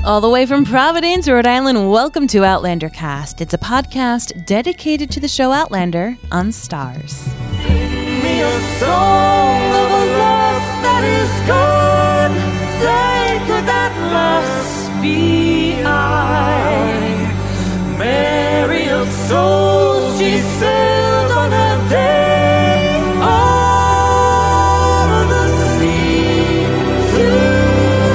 All the way from Providence, Rhode Island, welcome to Outlander Cast. It's a podcast dedicated to the show Outlander on Stars. Sing me a song of a loss that is gone. Say, could that loss be I? Mary of souls, she sailed on her day o'er the sea to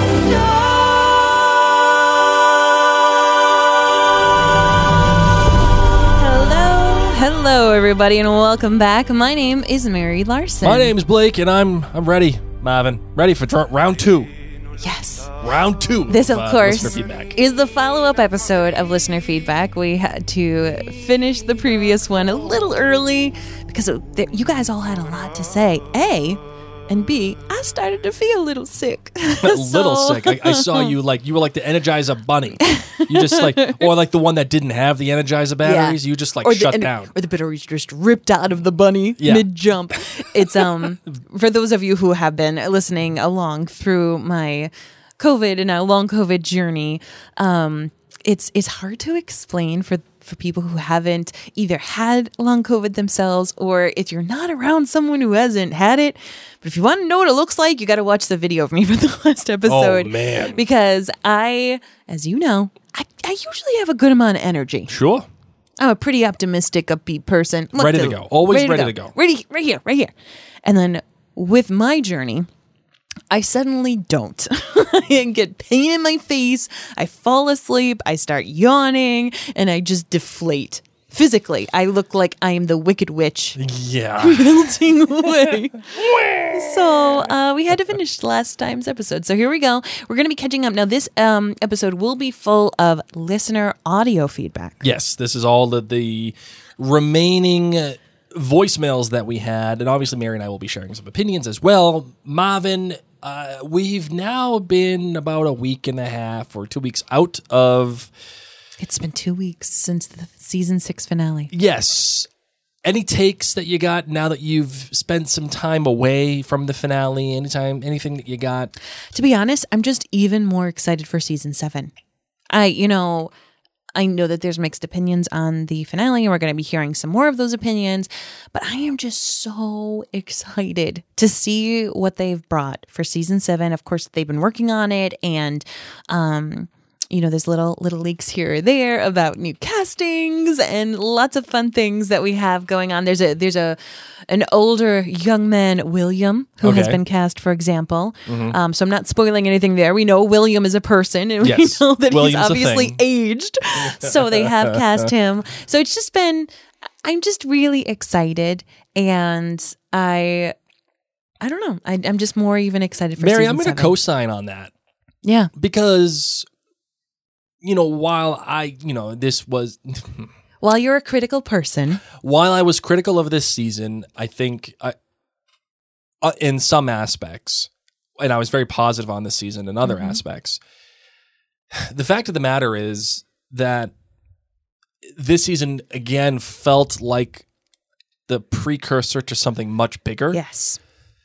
Hello, everybody, and welcome back. My name is Mary Larson. My name's Blake, and I'm ready, Marvin. Ready for round two. Yes. Round two. This, of course, listener feedback. is the follow-up episode of listener feedback. We had to finish the previous one a little early because you guys all had a lot to say. A, and B, I started to feel a little sick. A little sick. I saw you you were like the Energizer bunny. You just or like the one that didn't have the Energizer batteries. Yeah. You just shut down. Or the batteries just ripped out of the bunny mid-jump. It's for those of you who have been listening along through my COVID and now long COVID journey, it's hard to explain for people who haven't either had long COVID themselves or if you're not around someone who hasn't had it. But if you want to know what it looks like, you got to watch the video of me from the last episode. Oh, man. Because as you know, I usually have a good amount of energy. Sure. I'm a pretty optimistic, upbeat person. Ready to go. Always ready to go. Ready, right here. And then with my journey, I suddenly don't. I get pain in my face. I fall asleep. I start yawning, and I just deflate. Physically, I look like I am the Wicked Witch. Yeah. Melting away. So we had to finish last time's episode. So here we go. We're going to be catching up. Now, this episode will be full of listener audio feedback. Yes, this is all the remaining voicemails that we had. And obviously, Mary and I will be sharing some opinions as well. Marvin, we've now been about a week and a half or 2 weeks out of... It's been 2 weeks since the season 6 finale. Yes. Any takes that you got now that you've spent some time away from the finale? Anything that you got? To be honest, I'm just even more excited for season 7. I know that there's mixed opinions on the finale, and we're going to be hearing some more of those opinions, but I am just so excited to see what they've brought for season 7. Of course, they've been working on it, and there's little leaks here or there about new castings and lots of fun things that we have going on. There's an older young man, William, who has been cast, for example. Mm-hmm. So I'm not spoiling anything there. We know William is a person, and we know that William's he's obviously aged. So they have cast him. So it's just I'm just really excited, and I don't know. I'm just more even excited for Mary, season I'm going 7. to co-sign on that. Yeah. Because... while this was... While you're a critical person. While I was critical of this season, I think in some aspects, and I was very positive on this season in other aspects, the fact of the matter is that this season, again, felt like the precursor to something much bigger. Yes.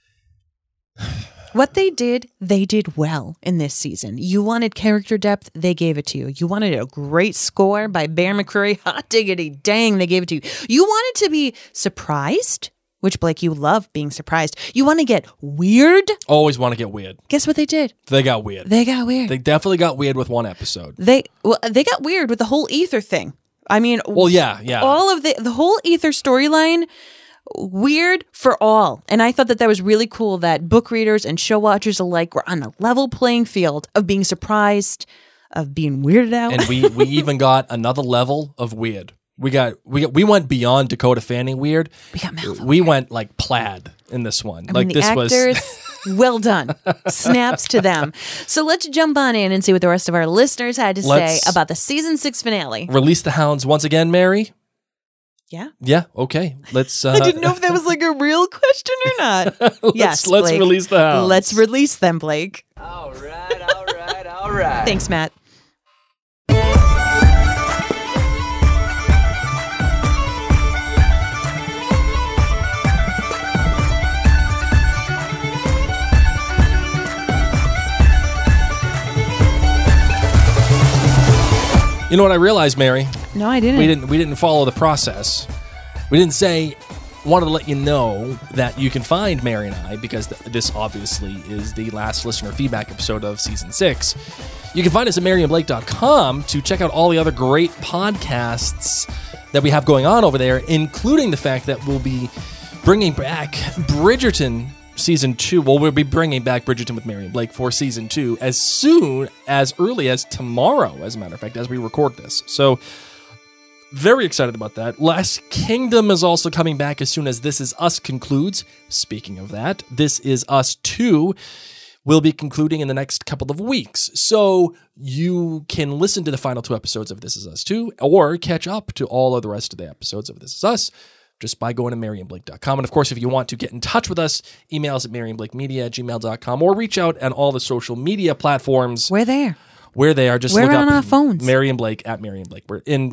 What they did well in this season. You wanted character depth, they gave it to you. You wanted a great score by Bear McCreary, hot diggity dang, they gave it to you. You wanted to be surprised, which, Blake, you love being surprised. You want to get weird? Always want to get weird. Guess what they did? They got weird. They got weird. They definitely got weird with one episode. They got weird with the whole Ether thing. I mean, well, yeah. All of the whole Ether storyline, weird for all. And I thought that was really cool that book readers and show watchers alike were on a level playing field of being surprised, of being weirded out. And we even got another level of weird. We went beyond Dakota Fanning weird. We went like Plaid in this one. I mean, the actors, well done. Snaps to them. So let's jump on in and see what the rest of our listeners had to say about the season 6 finale. Release the hounds once again, Mary. Yeah. Yeah. Okay. Let's. I didn't know if that was like a real question or not. Let's release the hounds. Let's release them, Blake. All right. Thanks, Matt. You know what I realized, Mary? No, I didn't. We didn't follow the process. We didn't say, wanted to let you know that you can find Mary and I, because this obviously is the last listener feedback episode of season 6. You can find us at maryandblake.com to check out all the other great podcasts that we have going on over there, including the fact that we'll be bringing back Bridgerton season 2. Well, we'll be bringing back Bridgerton with Mary and Blake for season 2 as early as tomorrow, as a matter of fact, as we record this. So, very excited about that. Last Kingdom is also coming back as soon as This Is Us concludes. Speaking of that, This Is Us 2 will be concluding in the next couple of weeks. So you can listen to the final 2 episodes of This Is Us 2 or catch up to all of the rest of the episodes of This Is Us just by going to maryandblake.com. And of course, if you want to get in touch with us, email us at maryandblakemedia@gmail.com or reach out on all the social media platforms. We're there. Where they are, just We're look on up our phones. Mary and Blake at Mary and Blake.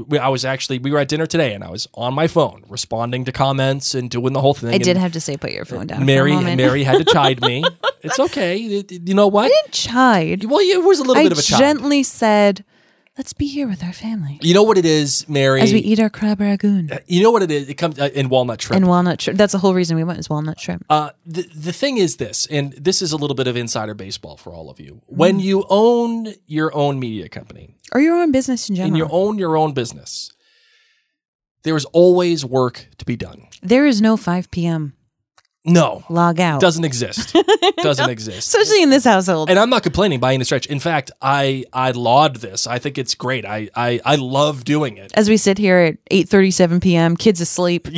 We were at dinner today, and I was on my phone responding to comments and doing the whole thing. I did have to say, put your phone down. Mary for a moment. Mary had to chide me. It's okay. You know what? I didn't chide. Well, it was a little bit of a chide. I gently said, let's be here with our family You know what it is, Mary? as we eat our crab ragoon You know what it is? It comes in walnut shrimp. and walnut shrimp. That's the whole reason we went, is walnut shrimp. The thing is this, and this is a little bit of insider baseball for all of you. When you own your own media company, Or your own business in general. and you own your own business, there is always work to be done. There is no 5 p.m. No. log out. Doesn't exist. Doesn't exist. Especially in this household. And I'm not complaining by any stretch. In fact, I laud this. I think it's great. I love doing it. As we sit here at 8:37 p.m., kids asleep.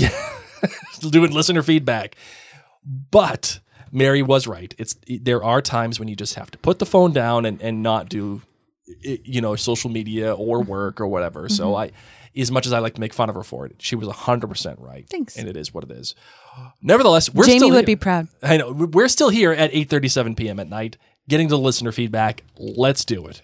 Doing listener feedback. But Mary was right. There are times when you just have to put the phone down and not do, social media or work or whatever. Mm-hmm. So as much as I like to make fun of her for it, she was 100% right. Thanks. And it is what it is. Nevertheless, we're Jamie still would here. be proud. I know. We're still here at 8:37 p.m. at night, getting to listener feedback. Let's do it.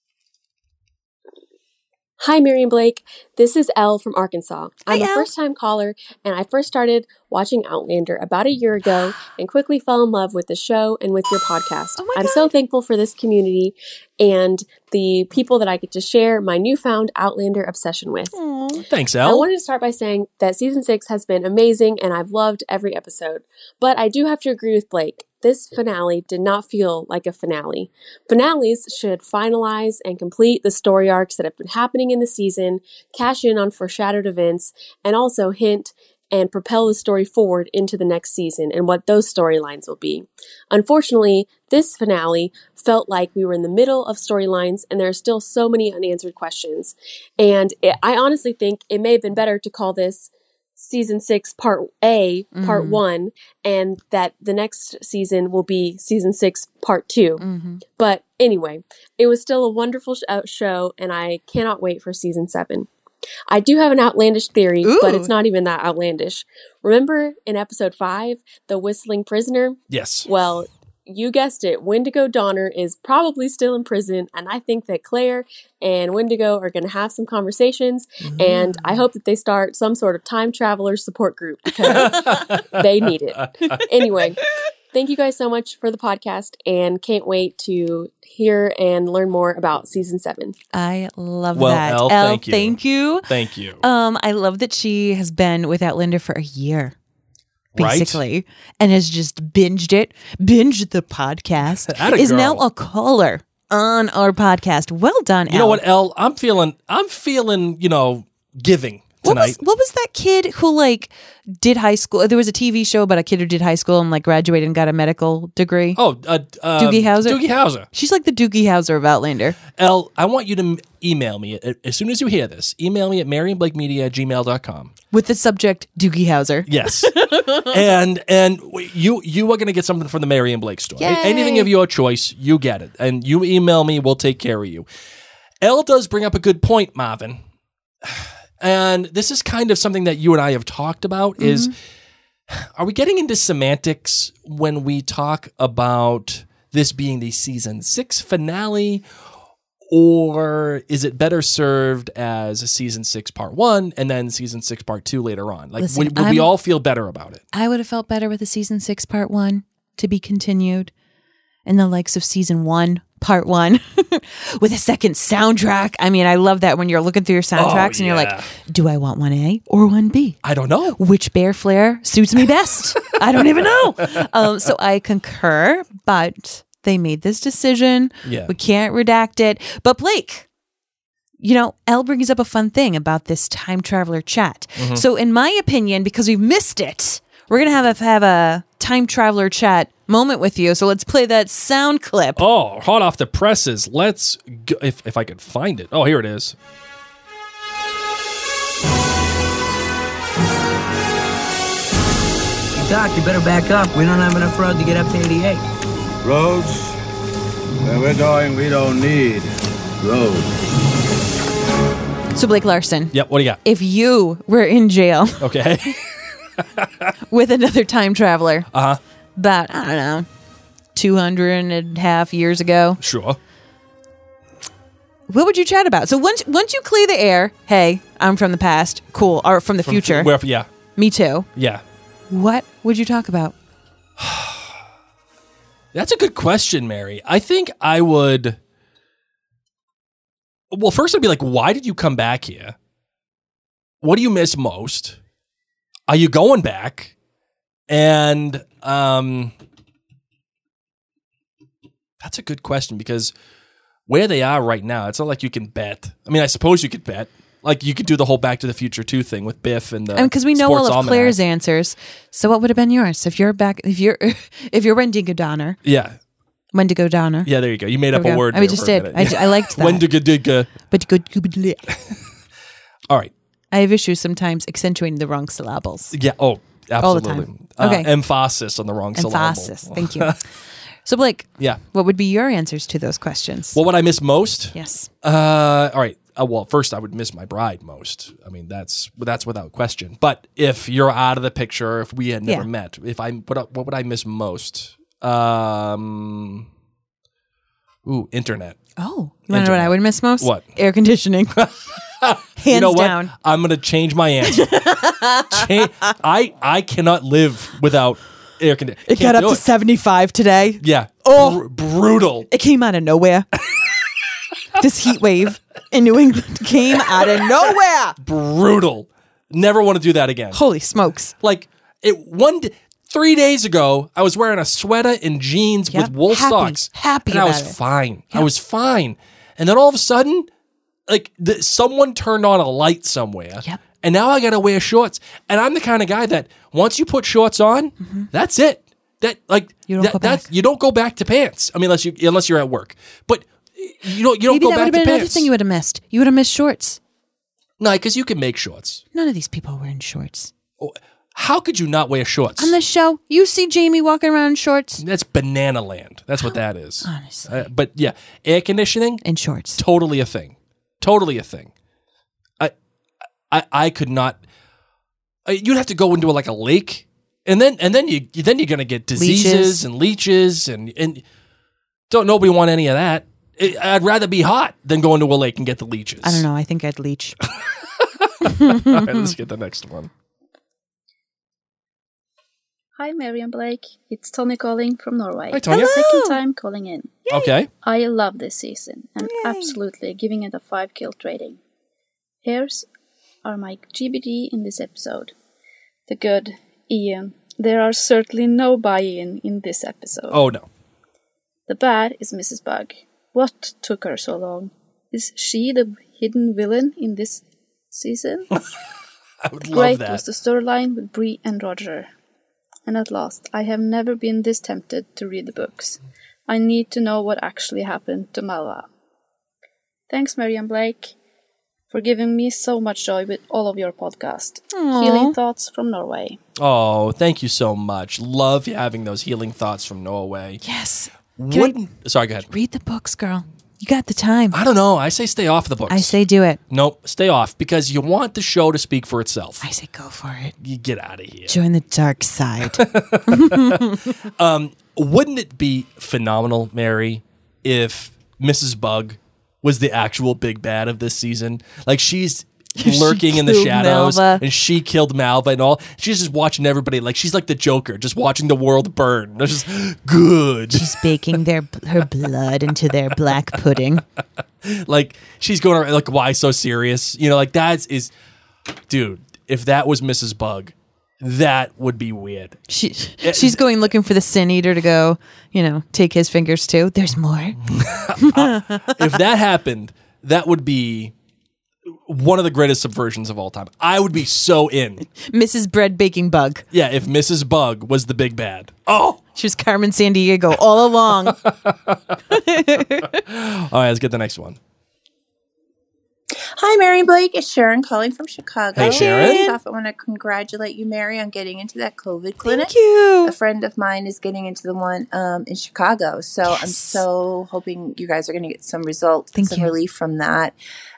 Hi, Mary and Blake. This is Elle from Arkansas. I'm Hi, a Elle. first-time caller, and I first started watching Outlander about a year ago and quickly fell in love with the show and with your podcast. Oh my I'm God. so thankful for this community and the people that I get to share my newfound Outlander obsession with. Thanks, I Elle. wanted to start by saying that season 6 has been amazing and I've loved every episode. But I do have to agree with Blake. This finale did not feel like a finale. Finales should finalize and complete the story arcs that have been happening in the season, cash in on foreshadowed events, and also hint and propel the story forward into the next season and what those storylines will be. Unfortunately, this finale felt like we were in the middle of storylines and there are still so many unanswered questions. And I honestly think it may have been better to call this season 6 part A, part 1, and that the next season will be season 6 part 2. But anyway, it was still a wonderful show and I cannot wait for season 7. I do have an outlandish theory, but it's not even that outlandish. Remember in episode 5, the whistling prisoner? Yes. Well, you guessed it. Wendigo Donner is probably still in prison, and I think that Claire and Wendigo are going to have some conversations, and I hope that they start some sort of time traveler support group because they need it. Anyway, thank you guys so much for the podcast, and can't wait to hear and learn more about season 7. I love Well, that. Elle, Elle, thank you. thank you. Thank you. I love that she has been with Outlander for a year, Right? basically, and has just binged the podcast. Atta Is girl. now a caller on our podcast. Well done, You know what, Elle? I'm feeling, giving tonight. What was that kid who did high school? There was a TV show about a kid who did high school and graduated and got a medical degree. Oh, Doogie Howser? Doogie Howser. She's like the Doogie Howser of Outlander. Elle, I want you to email me as soon as you hear this. Email me at maryandblakemedia@gmail.com. With the subject Doogie Howser. Yes. and you are going to get something from the Mary and Blake store. Yay. Anything of your choice, you get it. And you email me, we'll take care of you. Elle does bring up a good point, Marvin. And this is kind of something that you and I have talked about is, are we getting into semantics when we talk about this being the season 6 finale, or is it better served as a season 6 part 1 and then season 6 part 2 later on? Listen, would we all feel better about it? I would have felt better with the season 6 part 1 to be continued. in the likes of season 1, part 1, with a second soundtrack. I mean, I love that when you're looking through your soundtracks and you're like, do I want 1A or 1B? I don't know. Which Bear Flare suits me best? I don't even know. So I concur, but they made this decision. Yeah. We can't redact it. But Blake, you know, Elle brings up a fun thing about this time traveler chat. So in my opinion, because we've missed it, we're going to have a time traveler chat moment with you. So let's play that sound clip. Oh, hot off the presses. Let's go, if I could find it. Oh, here it is. Doc, you better back up. We don't have enough road to get up to 88. Roads? Where we're going, we don't need roads. So Blake Larson, Yep, what do you got? if you were in jail Okay. with another time traveler, Uh-huh. about, I don't know, 200.5 years ago, Sure. what would you chat about? So once you clear the air, hey, I'm from the past, cool, or from the future, Wherever, yeah. me too. Yeah. What would you talk about? That's a good question, Mary. I think I would. Well, first I'd be like, why did you come back here? What do you miss most? Are you going back? And that's a good question because where they are right now, it's not like you can bet. I mean, I suppose you could bet. Like you could do the whole Back to the Future 2 thing with Biff and the Because we know Sports all of Almanac. Claire's answers. So what would have been yours if you're back? If you're Wendigo Donner, Yeah. Wendigo Donner. Yeah, there you go. You made There up we a go. word. I there just for a did. minute. I liked that. Wendigo. But good. All right. I have issues sometimes accentuating the wrong syllables. Yeah. Oh, All the absolutely. time. Okay. Emphasis on the wrong Emphasis. syllable. Thank you. So Blake, Yeah. what would be your answers to those questions? What would I miss most? Yes. All right. Well, first I would miss my bride most. I mean, that's without question. But if you're out of the picture, if we had never Yeah. met, what would I miss most? Internet. Oh, you want to know what I would miss most? What? Air conditioning. Hands You know what? down. I'm gonna change my answer. I cannot live without air conditioning. It got up to 75 today. Yeah. Oh. Brutal. It came out of nowhere. This heat wave in New England came out of nowhere. Brutal. Never want to do that again. Holy smokes. Like 3 days ago, I was wearing a sweater and jeans Yep. with wool Happy. socks. Happy and I was about it. fine. I was fine. And then all of a sudden, like someone turned on a light somewhere. Yep. And now I gotta wear shorts. And I'm the kind of guy that once you put shorts on, that's it. That like You don't go back. you don't go back to pants. I mean, unless you're at work. But you don't Maybe go that would back have to been another pants. thing you would have missed. You would have missed shorts. No, because you can make shorts. None of these people are wearing shorts. How could you not wear shorts? On the show, you see Jamie walking around in shorts That's banana land. That's what that is. Honestly. But yeah, air conditioning, and shorts. totally a thing. Totally a thing. I could not. You'd have to go into like a lake, and then you're gonna get diseases Leeches. and leeches and don't nobody want any of that. I'd rather be hot than go into a lake and get the leeches. I don't know. I think I'd leech. All right, let's get the next one. Hi, Mary and Blake. It's Tony calling from Norway. Hi, Tonya. Second time calling in. Okay. I love this season and absolutely giving it a 5 kilt rating. Here's are my GBD in this episode. The good, Ian. There are certainly no buy-in in this episode. Oh no. The bad is Mrs. Bug. What took her so long? Is she the hidden villain in this season? I would love Great that. was the storyline with Bree and Roger. And at last, I have never been this tempted to read the books. I need to know what actually happened to Malva. Thanks, Mary and Blake, for giving me so much joy with all of your podcast. Healing thoughts from Norway. Oh, thank you so much. Love having those healing thoughts from Norway. Yes. Sorry, go ahead. Read the books, girl. You got the time. I don't know. I say stay off the books. I say do it. Nope, stay off because you want the show to speak for itself. I say go for it. You get out of here. Join the dark side. Wouldn't it be phenomenal, Mary, if Mrs. Bug was the actual big bad of this season? Like she's lurking in the killed shadows, Malva. and she killed Malva and all. She's just watching everybody like she's like the Joker, just watching the world burn. It's just good. She's baking her blood into their black pudding. Like she's going around like, why so serious? You know, like dude. If that was Mrs. Bug, that would be weird. She's going looking for the Sin Eater to go, take his fingers too. There's more. If that happened, that would be one of the greatest subversions of all time. I would be so in. Mrs. Bread Baking Bug. Yeah, if Mrs. Bug was the big bad. Oh! She was Carmen Sandiego all along. All right, let's get the next one. Hi, Mary and Blake. It's Sharon calling from Chicago. Hey, Sharon. First off, I want to congratulate you, Mary, on getting into that COVID clinic. Thank you. A friend of mine is getting into the one in Chicago, so I'm so hoping you guys are going to get some results, some relief from that.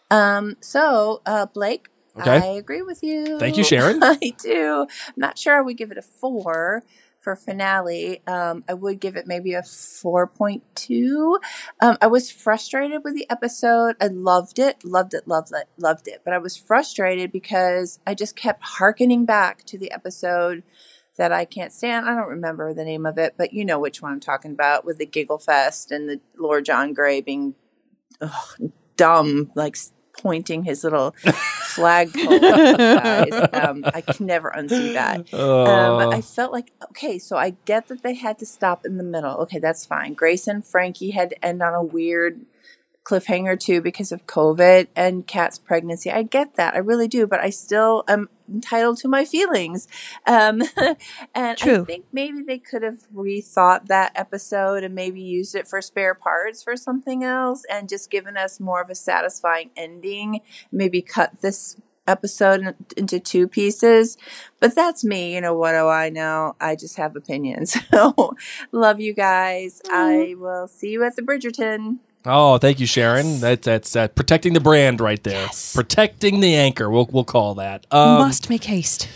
Blake, Okay. I agree with you. Thank you, Sharon. I do. I'm not sure I would give it a 4 for finale. I would give it maybe a 4.2. I was frustrated with the episode. I loved it. But I was frustrated because I just kept hearkening back to the episode that I can't stand. I don't remember the name of it, but you know which one I'm talking about, with the Giggle Fest and the Lord John Grey being dumb, like pointing his little flagpole at guys. I can never unsee that. But I felt like, okay, so I get that they had to stop in the middle. Okay, that's fine. Grace and Frankie had to end on a weird cliffhanger too because of COVID and Kat's pregnancy. I get that. I really do. But I still am entitled to my feelings. And True. I think maybe they could have rethought that episode and maybe used it for spare parts for something else and just given us more of a satisfying ending. Maybe cut this episode into 2 pieces. But that's me. What do I know? I just have opinions. So love you guys. I will see you at the Bridgerton. Oh, thank you, Sharon. That's protecting the brand right there. Yes. Protecting the anchor. We'll call that. Must make haste.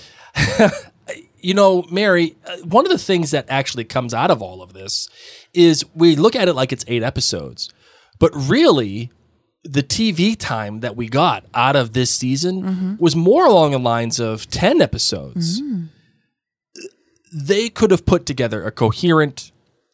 Mary, one of the things that actually comes out of all of this is we look at it like it's 8 episodes, but really the TV time that we got out of this season was more along the lines of 10 episodes. They could have put together a coherent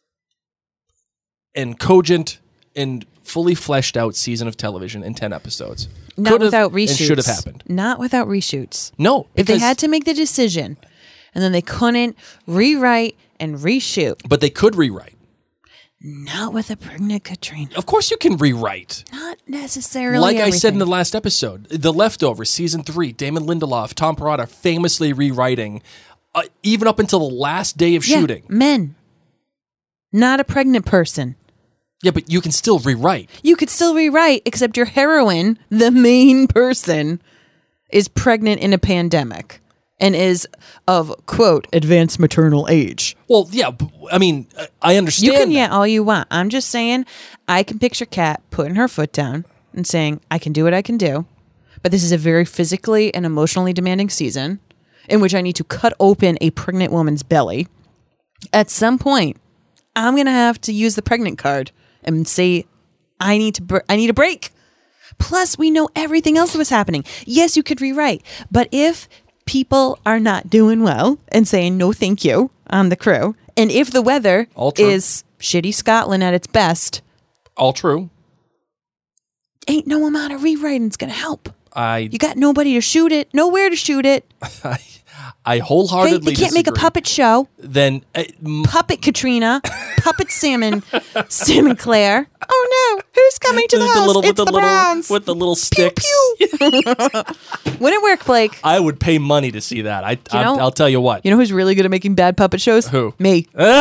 and cogent and fully fleshed out season of television in 10 episodes. Not without reshoots. And should have happened. Not without reshoots. No. If they had to make the decision and then they couldn't rewrite and reshoot. But they could rewrite. Not with a pregnant Katrina. Of course you can rewrite. Not necessarily Like I said in everything. the last episode, The Leftovers, Season 3, Damon Lindelof, Tom Perrotta famously rewriting even up until the last day of shooting. Men. Not a pregnant person. Yeah, but you can still rewrite. You could still rewrite, except your heroine, the main person, is pregnant in a pandemic and is of, quote, advanced maternal age. Well, yeah, I mean, I understand. You can all you want. I'm just saying, I can picture Kat putting her foot down and saying, I can do what I can do, but this is a very physically and emotionally demanding season in which I need to cut open a pregnant woman's belly. At some point, I'm going to have to use the pregnant card and say, I need a break. Plus, we know everything else that was happening. Yes, you could rewrite, but if people are not doing well and saying no thank you on the crew, and if the weather is shitty Scotland at its best, all true, ain't no amount of rewriting is going to help. You got nobody to shoot it, nowhere to shoot it. I wholeheartedly They can't make a puppet show. Then Puppet Katrina, Puppet Salmon Claire. Oh no, who's coming to the house? It's the Browns. With the little sticks. Pew, pew. Wouldn't work, Blake. I would pay money to see that. I'll tell you what. You know who's really good at making bad puppet shows? Who? Me.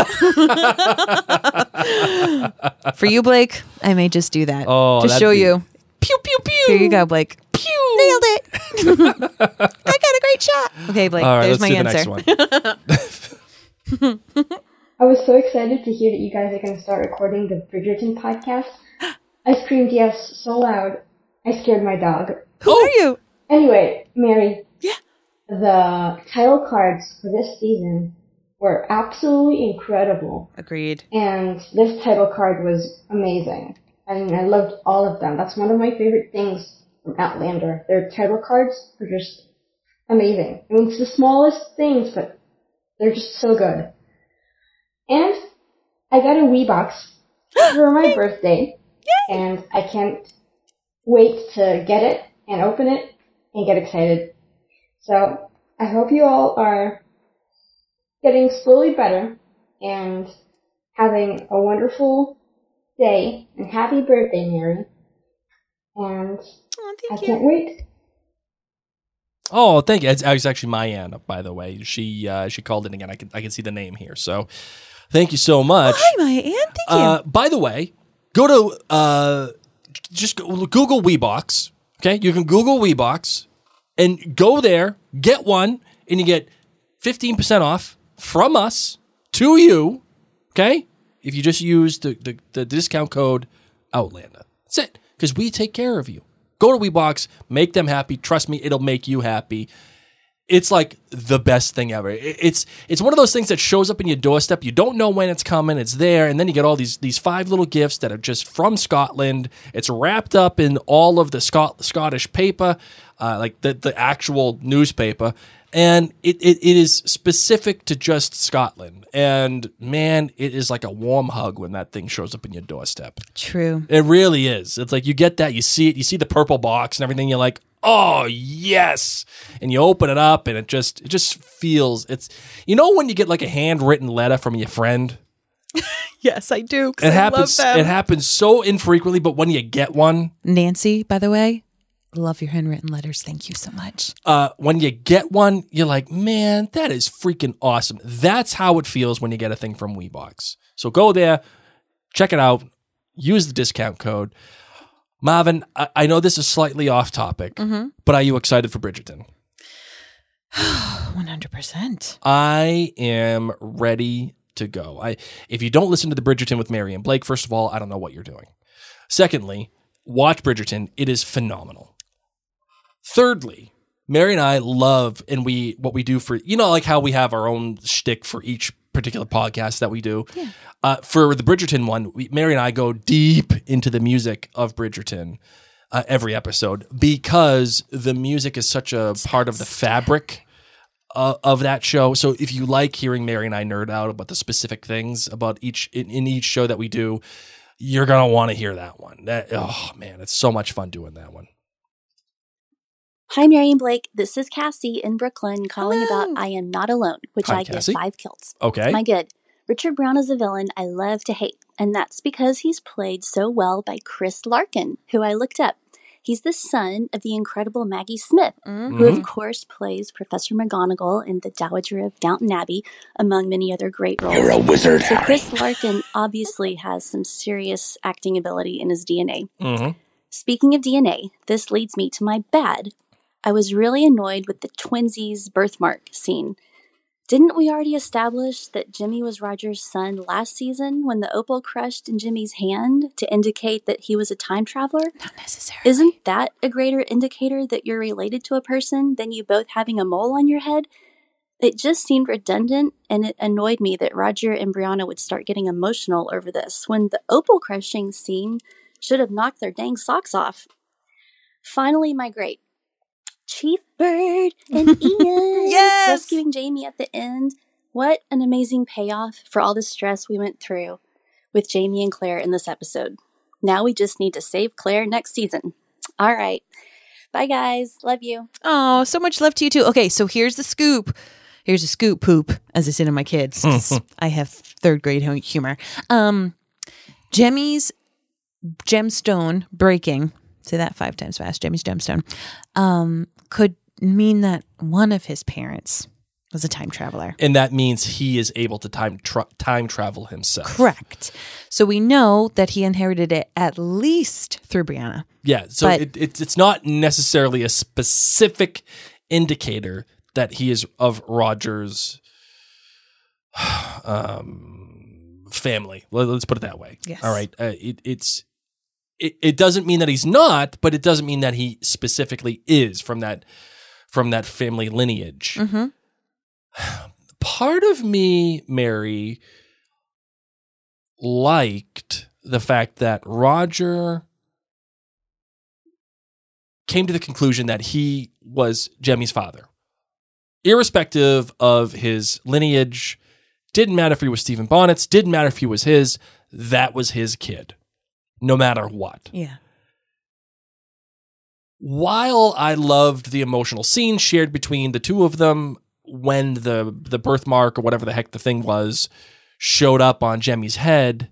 For you, Blake, I may just do that. Oh, just show you. Pew, pew, pew. Here you go, Blake. Pew. Nailed it. I got a great shot. Okay, Blake, all right, there's let's my do answer. The next one. I was so excited to hear that you guys are going to start recording the Bridgerton podcast. I screamed yes so loud, I scared my dog. Who are you? Anyway, Mary. Yeah. The title cards for this season were absolutely incredible. Agreed. And this title card was amazing. I mean, I loved all of them. That's one of my favorite things from Outlander. Their title cards are just amazing. I mean, it's the smallest things, but they're just so good. And I got a Wii box for my birthday, and I can't wait to get it and open it and get excited. So I hope you all are getting slowly better and having a wonderful day, and happy birthday, Mary. And I can't wait. Oh, thank you. It's actually my aunt, by the way. She called in again. I can see the name here. So thank you so much. Hi, my aunt. Thank you. By the way, go to just Google WeBox. Okay, you can Google WeBox and go there, get one, and you get 15% off from us to you. Okay, if you just use the discount code Outlander. That's it, because we take care of you. Go to WeBox, make them happy. Trust me, it'll make you happy. It's like the best thing ever. It's one of those things that shows up in your doorstep. You don't know when it's coming. It's there, and then you get all these 5 little gifts that are just from Scotland. It's wrapped up in all of the Scottish paper, like the actual newspaper, and it is specific to just Scotland. And man, it is like a warm hug when that thing shows up in your doorstep. True. It really is. It's like you get that, you see it, you see the purple box and everything. You're like, oh yes, and you open it up, and it just feels. It's when you get like a handwritten letter from your friend. Yes, I do. It happens. It happens so infrequently, but when you get one, Nancy, by the way, love your handwritten letters. Thank you so much. When you get one, you're like, man, that is freaking awesome. That's how it feels when you get a thing from WeBox. So go there, check it out, use the discount code. Marvin, I know this is slightly off topic, but are you excited for Bridgerton? 100%. I am ready to go. If you don't listen to the Bridgerton with Mary and Blake, first of all, I don't know what you're doing. Secondly, watch Bridgerton. It is phenomenal. Thirdly, Mary and I love, and what we do for, like how we have our own shtick for each particular podcast that we do. Yeah. For the Bridgerton one, Mary and I go deep into the music of Bridgerton every episode, because the music is such a part of the fabric of that show. So if you like hearing Mary and I nerd out about the specific things about in each show that we do, you're going to want to hear that one. Oh man, it's so much fun doing that one. Hi, Mary and Blake. This is Cassie in Brooklyn calling about I Am Not Alone, which Hi, I Cassie. give 5 kills. Okay. My good. Richard Brown is a villain I love to hate, and that's because he's played so well by Chris Larkin, who I looked up. He's the son of the incredible Maggie Smith, who of course plays Professor McGonagall in The Dowager of Downton Abbey, among many other great roles. You're a wizard, So Harry. Chris Larkin obviously has some serious acting ability in his DNA. Speaking of DNA, this leads me to my bad. I was really annoyed with the twinsies birthmark scene. Didn't we already establish that Jimmy was Roger's son last season when the opal crushed in Jimmy's hand to indicate that he was a time traveler? Not necessarily. Isn't that a greater indicator that you're related to a person than you both having a mole on your head? It just seemed redundant, and it annoyed me that Roger and Brianna would start getting emotional over this when the opal crushing scene should have knocked their dang socks off. Finally, my great. Chief Bird and Ian rescuing Jamie at the end. What an amazing payoff for all the stress we went through with Jamie and Claire in this episode. Now we just need to save Claire next season. All right. Bye, guys. Love you. Oh, so much love to you too. Okay, so here's the scoop. Here's a scoop poop, as I say to my kids. 'Cause I have 3rd grade humor. Jemmy's gemstone breaking, say that 5 times fast, Jemmy's gemstone, could mean that one of his parents was a time traveler. And that means he is able to time travel himself. Correct. So we know that he inherited it at least through Brianna. Yeah, so But- it's not necessarily a specific indicator that he is of Roger's family. Let's put it that way. Yes. All right. It doesn't mean that he's not, but it doesn't mean that he specifically is from that family lineage. Part of me, Mary, liked the fact that Roger came to the conclusion that he was Jemmy's father. Irrespective of his lineage, didn't matter if he was Stephen Bonnet's, didn't matter if he was his, that was his kid, no matter what. Yeah. While I loved the emotional scene shared between the two of them when the birthmark or whatever the heck the thing was showed up on Jemmy's head,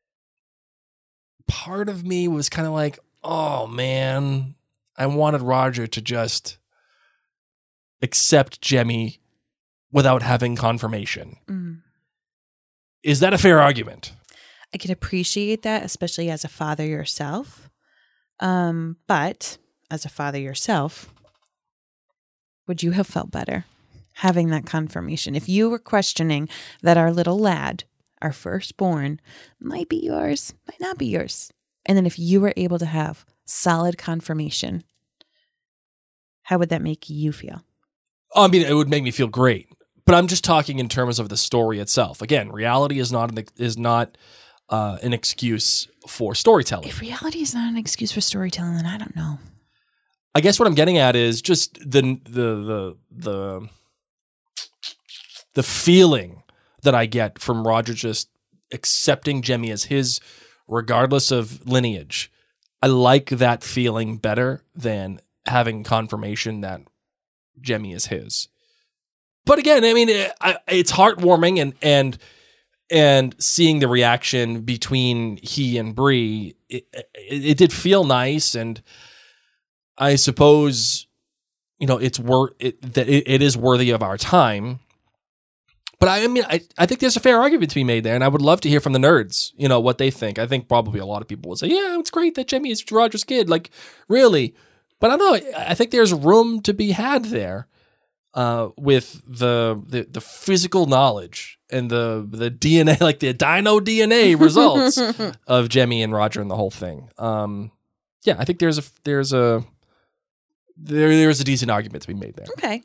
part of me was kind of like, oh man, I wanted Roger to just accept Jemmy without having confirmation. Is that a fair argument? I can appreciate that, especially as a father yourself. But as a father yourself, would you have felt better having that confirmation? If you were questioning that our little lad, our firstborn, might be yours, might not be yours. And then if you were able to have solid confirmation, how would that make you feel? I mean, it would make me feel great. But I'm just talking in terms of the story itself. Again, reality is not an excuse for storytelling. If reality is not an excuse for storytelling, then I don't know. I guess what I'm getting at is just the feeling that I get from Roger just accepting Jemmy as his, regardless of lineage. I like that feeling better than having confirmation that Jemmy is his. But again, I mean, it's heartwarming and seeing the reaction between he and Bree, it did feel nice, and I suppose, you know, it is worthy of our time. But I mean, I think there's a fair argument to be made there, and I would love to hear from the nerds, you know, what they think. I think probably a lot of people would say, yeah, it's great that Jemmy is Roger's kid. Like, really? But I don't know. I think there's room to be had there with the physical knowledge and the DNA, like the dino DNA results of Jemmy and Roger and the whole thing. Yeah, I think there's a decent argument to be made there. Okay.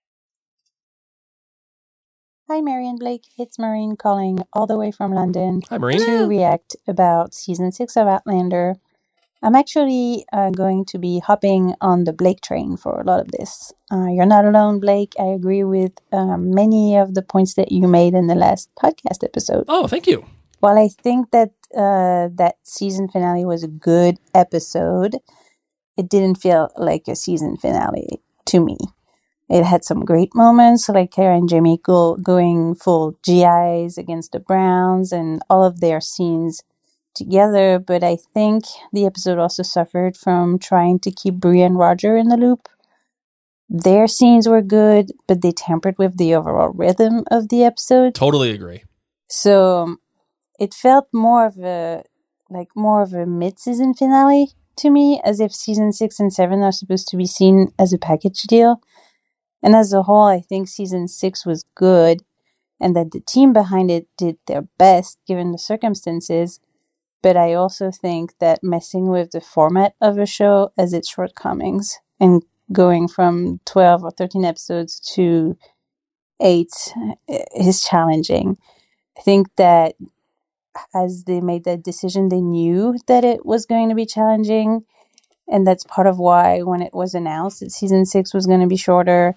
Hi, Mary and Blake. It's Maureen calling all the way from London. Hi, Maureen. To react about season 6 of Outlander. I'm actually going to be hopping on the Blake train for a lot of this. You're not alone, Blake. I agree with many of the points that you made in the last podcast episode. Oh, thank you. While I think that that season finale was a good episode, it didn't feel like a season finale to me. It had some great moments, like Kara and Jimmy going full GIs against the Browns and all of their scenes together, but I think the episode also suffered from trying to keep Bree and Roger in the loop. Their scenes were good, but they tampered with the overall rhythm of the episode. Totally agree. So it felt more of a mid-season finale to me, as if season 6 and 7 are supposed to be seen as a package deal. And as a whole, I think season 6 was good, and that the team behind it did their best given the circumstances. But I also think that messing with the format of a show has its shortcomings, and going from 12 or 13 episodes to 8 is challenging. I think that as they made that decision, they knew that it was going to be challenging. And that's part of why when it was announced that season 6 was going to be shorter,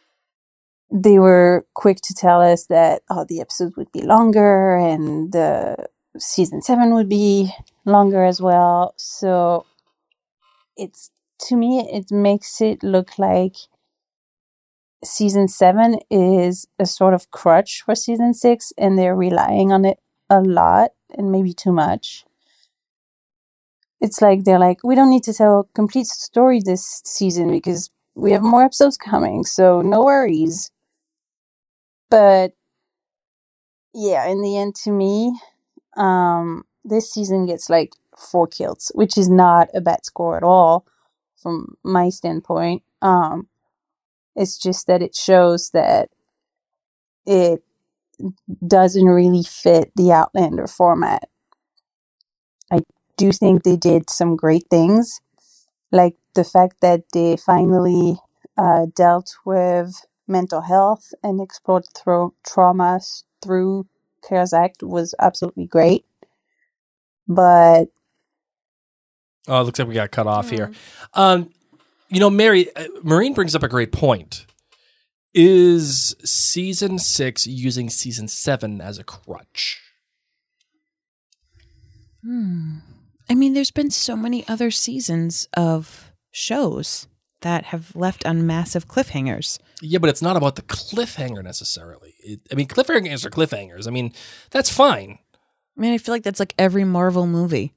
they were quick to tell us that the episodes would be longer and the season 7 would be longer as well. So to me, it makes it look like season 7 is a sort of crutch for season 6, and they're relying on it a lot and maybe too much. It's like they're like, we don't need to tell a complete story this season because we have more episodes coming, so no worries. But yeah, in the end, to me, this season gets like 4 kills, which is not a bad score at all from my standpoint. It's just that it shows that it doesn't really fit the Outlander format. I do think they did some great things, like the fact that they finally dealt with mental health and explored trauma through CARES Act was absolutely great. But it looks like we got cut off here. Mary, Maureen brings up a great point. Is season 6 using season 7 as a crutch? I mean, there's been so many other seasons of shows that have left on massive cliffhangers. Yeah, but it's not about the cliffhanger necessarily. Cliffhangers are cliffhangers. I mean, that's fine. I mean, I feel like that's like every Marvel movie.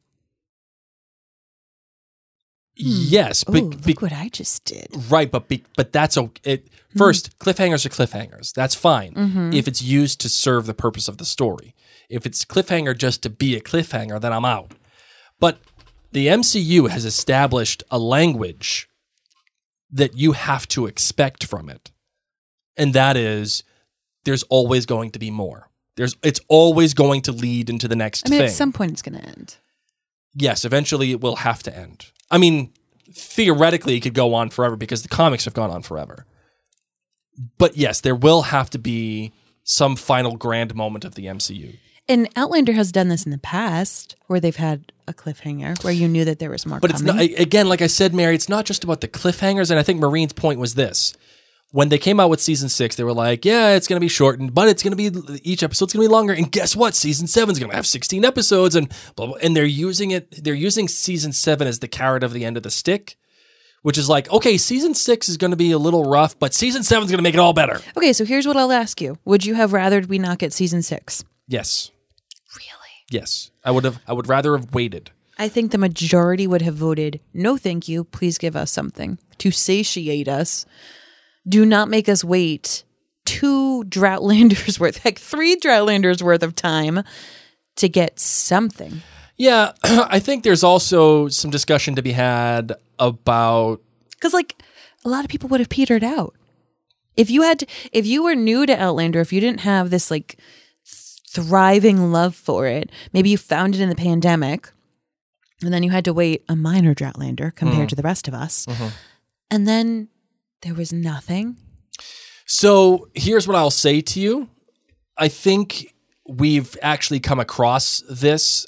Yes, but look what I just did. Right, but that's okay. First, cliffhangers are cliffhangers. That's fine if it's used to serve the purpose of the story. If it's cliffhanger just to be a cliffhanger, then I'm out. But the MCU has established a language that you have to expect from it. And that is, there's always going to be more. It's always going to lead into the next thing. At some point it's going to end. Yes, eventually it will have to end. I mean, theoretically it could go on forever because the comics have gone on forever. But yes, there will have to be some final grand moment of the MCU. And Outlander has done this in the past, where they've had a cliffhanger, where you knew that there was more But coming. it's not, again, like I said, Mary, it's not just about the cliffhangers. And I think Maureen's point was this. When they came out with season 6, they were like, yeah, it's going to be shortened, but it's going to be, each episode's going to be longer. And guess what? Season 7 is going to have 16 episodes and blah, blah. And they're using season 7 as the carrot of the end of the stick, which is like, okay, season 6 is going to be a little rough, but season 7 is going to make it all better. Okay, so here's what I'll ask you. Would you have rathered we not get season 6? Yes. Really? Yes. I would rather have waited. I think the majority would have voted, no thank you, please give us something to satiate us. Do not make us wait 2 Droughtlanders worth, like 3 Droughtlanders worth of time to get something. Yeah, I think there's also some discussion to be had about... Because like a lot of people would have petered out. If you were new to Outlander, if you didn't have this like thriving love for it, maybe you found it in the pandemic and then you had to wait a minor Droughtlander compared to the rest of us. And then there was nothing. So here's what I'll say to you. I think we've actually come across this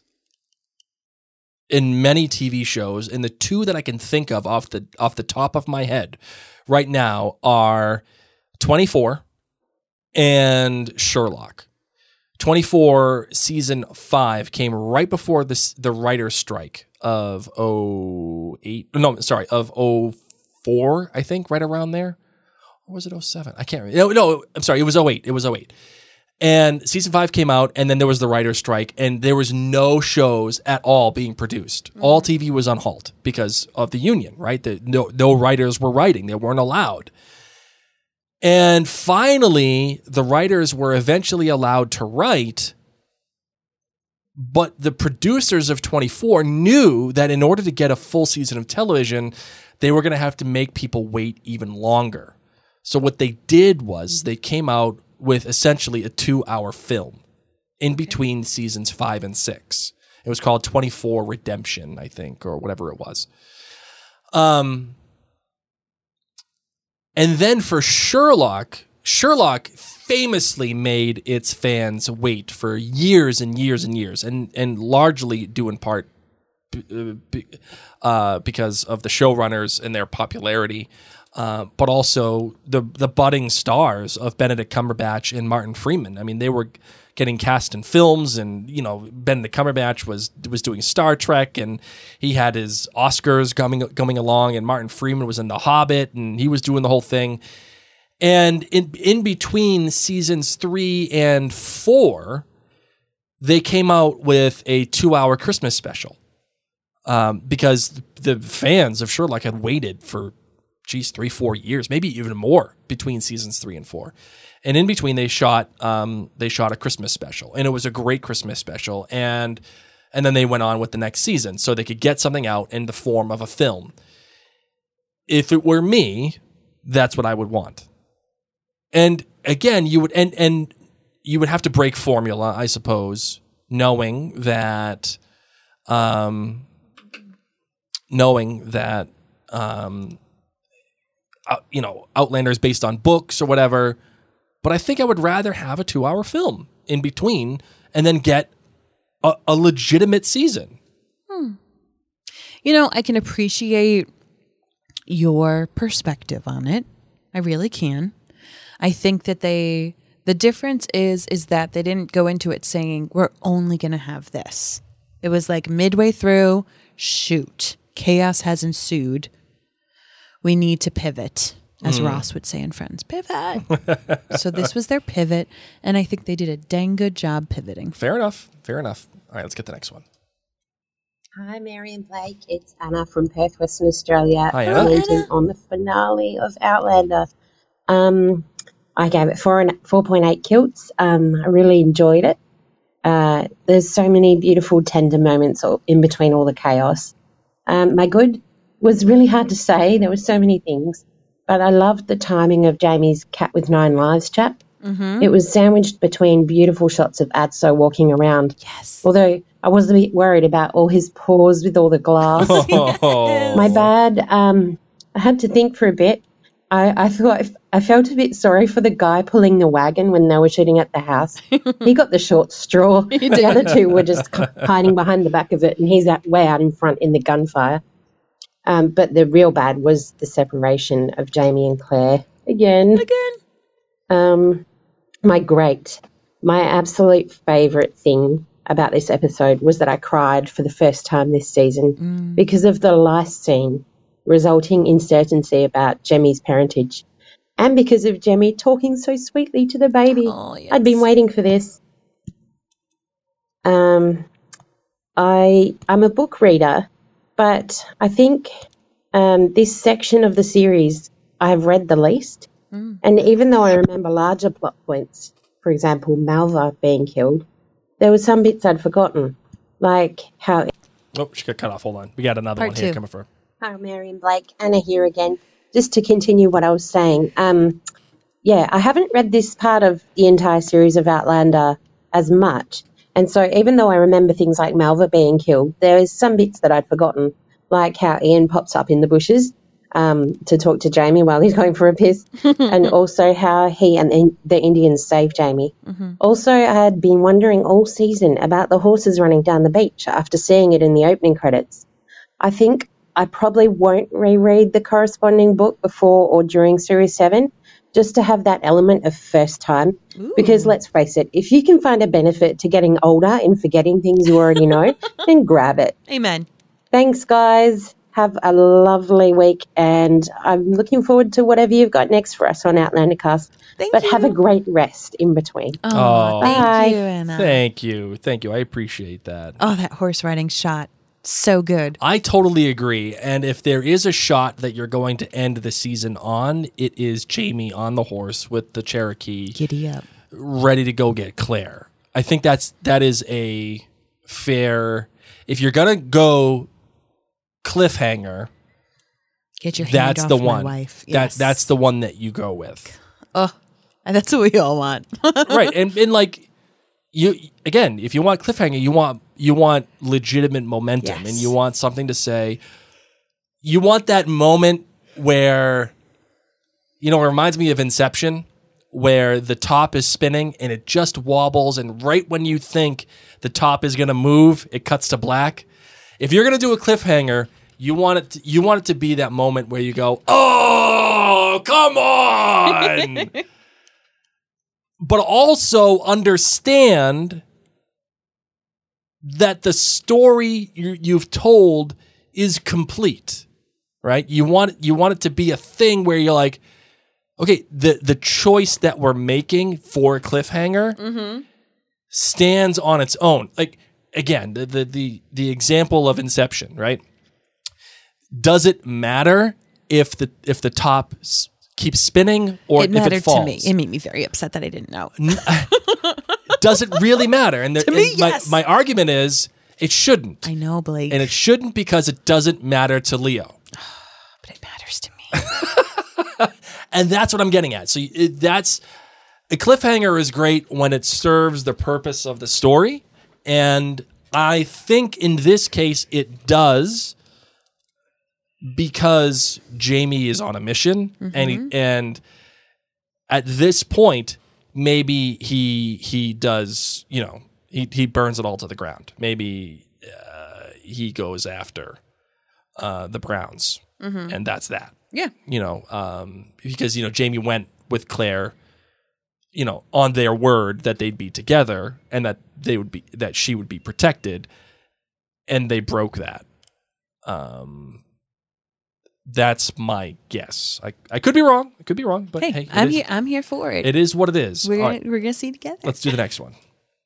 in many TV shows, and the 2 that I can think of off the top of my head right now are 24 and Sherlock. 24 season 5 came right before the writer's strike of 04, I think, right around there. Or was it 07? I can't remember. No, I'm sorry. It was 08. It was 08. And season 5 came out, and then there was the writer's strike, and there was no shows at all being produced. All TV was on halt because of the union, right? No writers were writing. They weren't allowed. And finally, the writers were eventually allowed to write, but the producers of 24 knew that in order to get a full season of television, they were going to have to make people wait even longer. So what they did was they came out with essentially a 2-hour film in between seasons 5 and 6. It was called 24 Redemption, I think, or whatever it was. And then for Sherlock famously made its fans wait for years and years and years, and largely due in part because of the showrunners and their popularity, but also the budding stars of Benedict Cumberbatch and Martin Freeman. I mean, they were getting cast in films, and Benedict Cumberbatch was doing Star Trek, and he had his Oscars coming along, and Martin Freeman was in The Hobbit, and he was doing the whole thing. And in between seasons 3 and 4, they came out with a 2-hour Christmas special. Because the fans of Sherlock had waited for, 3-4 years, maybe even more between seasons 3 and 4. And in between they shot a Christmas special, and it was a great Christmas special. And then they went on with the next season so they could get something out in the form of a film. If it were me, that's what I would want. And again, you would have to break formula, I suppose, knowing that Outlander is based on books or whatever, but I think I would rather have a 2-hour film in between and then get a legitimate season. I can appreciate your perspective on it. I really can. I think that the difference is that they didn't go into it saying, we're only going to have this. It was like midway through, shoot, chaos has ensued. We need to pivot, as Ross would say in Friends, pivot. So this was their pivot, and I think they did a dang good job pivoting. Fair enough. All right, let's get the next one. Hi, Mary and Blake. It's Anna from Perth, Western Australia. Hi, Anna. Commenting on the finale of Outlander. I gave it 4.8 kilts. I really enjoyed it. There's so many beautiful, tender moments in between all the chaos. My good was really hard to say. There were so many things. But I loved the timing of Jamie's Cat with 9 Lives chat. Mm-hmm. It was sandwiched between beautiful shots of Atso walking around. Yes. Although I was a bit worried about all his paws with all the glass. My bad. I had to think for a bit. I thought I felt a bit sorry for the guy pulling the wagon when they were shooting at the house. He got the short straw. The other two were just hiding behind the back of it, and he's way out in front in the gunfire. But the real bad was the separation of Jamie and Claire again. My absolute favourite thing about this episode was that I cried for the first time this season because of the lice scene, resulting in certainty about Jemmy's parentage, and because of Jemmy talking so sweetly to the baby. Oh, yes. I'd been waiting for this. I'm a book reader, but I think this section of the series I've read the least. And even though I remember larger plot points, for example, Malva being killed, there were some bits I'd forgotten, like how... Oh, she got cut off. Hold on. We got another Part one here 2. coming for her. Hi, Mary and Blake. Anna here again. Just to continue what I was saying, I haven't read this part of the entire series of Outlander as much, and so even though I remember things like Malva being killed, there is some bits that I'd forgotten, like how Ian pops up in the bushes to talk to Jamie while he's going for a piss, and also how he and the Indians save Jamie. Also, I had been wondering all season about the horses running down the beach after seeing it in the opening credits. I think I probably won't reread the corresponding book before or during Series 7, just to have that element of first time. Because let's face it, if you can find a benefit to getting older and forgetting things you already know, then grab it. Amen. Thanks, guys. Have a lovely week, and I'm looking forward to whatever you've got next for us on Outlander Cast. But have a great rest in between. Oh, Bye. thank you, Anna. Thank you. I appreciate that. Oh, that horse riding shot. So good. I totally agree. And if there is a shot that you're going to end the season on, it is Jamie on the horse with the Cherokee. Giddy up. Ready to go get Claire. I think that is a fair... If you're going to go cliffhanger, get your hand that's off the my one. wife. Yes. That's the one that you go with. Oh, and that's what we all want. Right. And like you again, if you want cliffhanger, you want legitimate momentum, Yes. and you want something to say. You want that moment where, it reminds me of Inception, where the top is spinning and it just wobbles, and right when you think the top is going to move, it cuts to black. If you're going to do a cliffhanger, you want it to be that moment where you go, "Oh, come on!" But also understand that the story you've told is complete, right? You want it to be a thing where you're like, okay, the choice that we're making for a cliffhanger stands on its own. Like, again, the example of Inception, right? Does it matter if the top keeps spinning or It if it mattered falls? to me. It made me very upset that I didn't know. Does it really matter? And To me, yes. my argument is it shouldn't. I know, Blake. And it shouldn't because it doesn't matter to Leo. But it matters to me. And that's what I'm getting at. So that's a cliffhanger is great when it serves the purpose of the story. And I think in this case it does, because Jamie is on a mission, and at this point maybe he does, he burns it all to the ground. Maybe he goes after the Browns, and that's that. Yeah. Because Jamie went with Claire, on their word that they'd be together and that she would be protected, and they broke that. That's my guess. I could be wrong. I could be wrong, but hey, I'm here for it. It is what it is. We're gonna see together. Let's do the next one.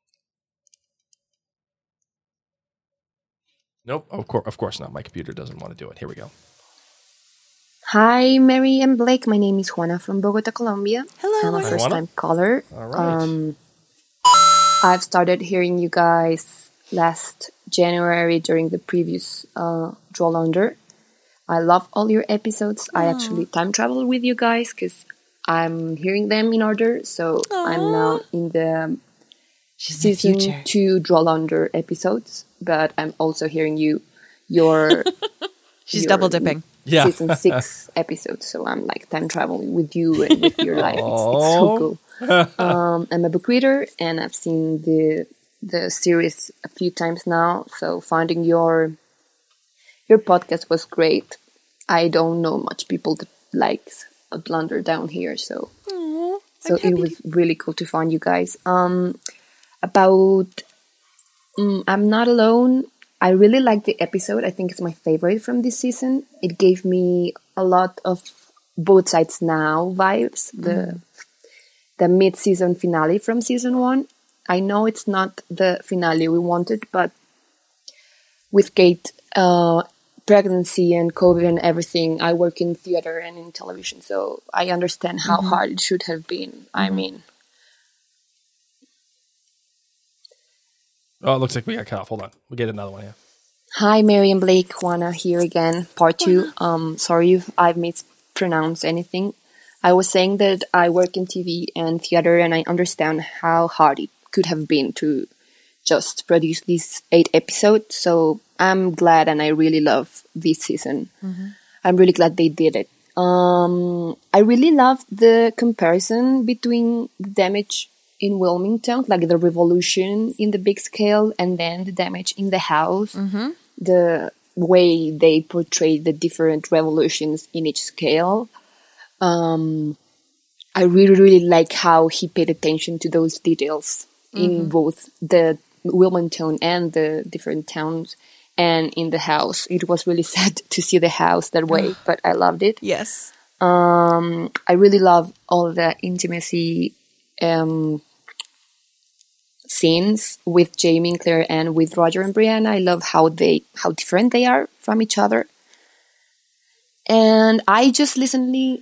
Nope. Of course not. My computer doesn't want to do it. Here we go. Hi, Mary and Blake. My name is Juana from Bogota, Colombia. Hello. I'm a first-time caller. All right. I've started hearing you guys last January during the previous Draw Launder. I love all your episodes. I actually time travel with you guys because I'm hearing them in order. So I'm now in the season 2 Draw Launder episodes, but I'm also hearing your She's double dipping. Yeah. Season 6 episodes. So I'm like time traveling with you and with your life. It's so cool. I'm a book reader and I've seen the series a few times now. So finding your podcast was great. I don't know much people that like Outlander down here, so it was really cool to find you guys. About I'm Not Alone. I really liked the episode. I think it's my favorite from this season. It gave me a lot of Both Sides Now vibes. The mid-season finale from season 1. I know it's not the finale we wanted, but with Kate, pregnancy and COVID and everything, I work in theater and in television, so I understand how hard it should have been. I mean... Oh, it looks like we got cut off. Hold on. We'll get another one here. Hi, Mary and Blake. Juana here again. Part 2. Sorry if I've mispronounced anything. I was saying that I work in TV and theater, and I understand how hard it could have been to just produce these 8 episodes. So I'm glad, and I really love this season. I'm really glad they did it. I really love the comparison between the damage in Wilmington, like the revolution in the big scale, and then the damage in the house. The way they portray the different revolutions in each scale. I really, really like how he paid attention to those details in both the Wilmington and the different towns, and in the house. It was really sad to see the house that way, but I loved it. Yes. I really love all the intimacy scenes with Jamie and Claire and with Roger and Brianna. I love how different they are from each other. And I just recently...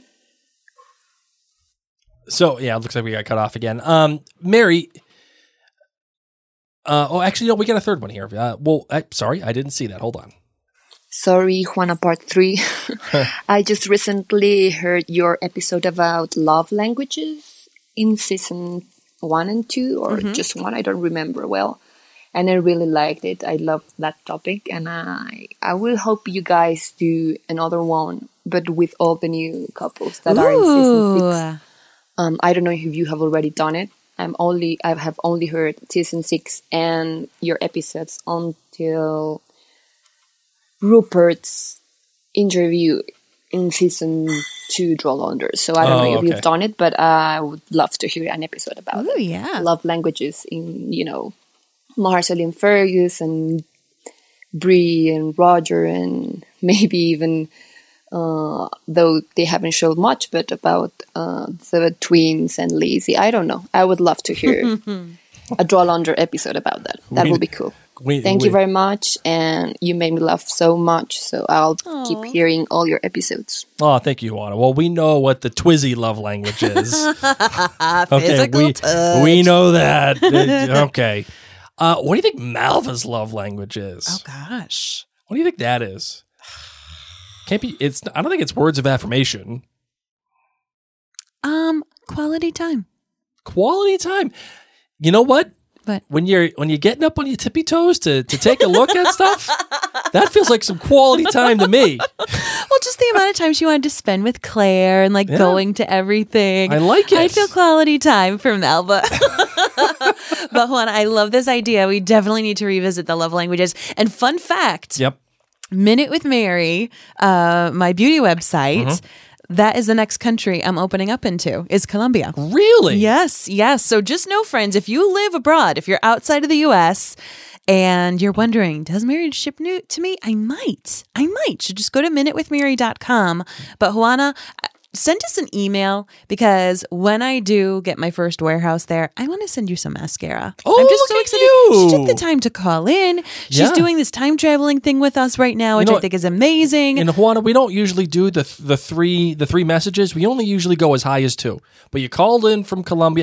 So, yeah, it looks like we got cut off again. Mary... actually, no, we got a third one here. Sorry, I didn't see that. Hold on. Sorry, Juana, part 3. I just recently heard your episode about love languages in season 1 and 2, or just 1, I don't remember well. And I really liked it. I love that topic, and I will hope you guys do another one, but with all the new couples that are in season 6. I don't know if you have already done it. I have only heard season 6 and your episodes until Rupert's interview in season 2 Draw Launder. So I don't know if you've done it, but I would love to hear an episode about it. Yeah. Love languages in, Marcel and Fergus and Bree and Roger, and maybe even, though they haven't showed much, but about the twins and Lizzie. I don't know. I would love to hear a Draw Launder episode about that. That would be cool. Thank you very much, and you made me laugh so much, so I'll keep hearing all your episodes. Oh, thank you, Juana. Well, we know what the Twizzy love language is. Physical touch. We know that. Okay. What do you think Malva's love language is? Oh, gosh. What do you think that is? Can't be. I don't think it's words of affirmation. Quality time. Quality time. You know what? But when you're getting up on your tippy toes to take a look at stuff, that feels like some quality time to me. Well, just the amount of time she wanted to spend with Claire and going to everything. I like it. I feel quality time from Malva. But Juan, I love this idea. We definitely need to revisit the love languages. And fun fact. Yep. Minute with Mary, my beauty website, that is the next country I'm opening up into, is Colombia. Really? Yes. So just know, friends, if you live abroad, if you're outside of the U.S., and you're wondering, does Mary ship new to me? I might. So just go to minutewithmary.com. But Juana, send us an email, because when I do get my first warehouse there, I want to send you some mascara. Oh, I'm just look so at excited. you. She took the time to call in. She's Yeah. doing this time traveling thing with us right now, which I think is amazing. And Juana, we don't usually do the three messages. We only usually go as high as 2. But you called in from Colombia.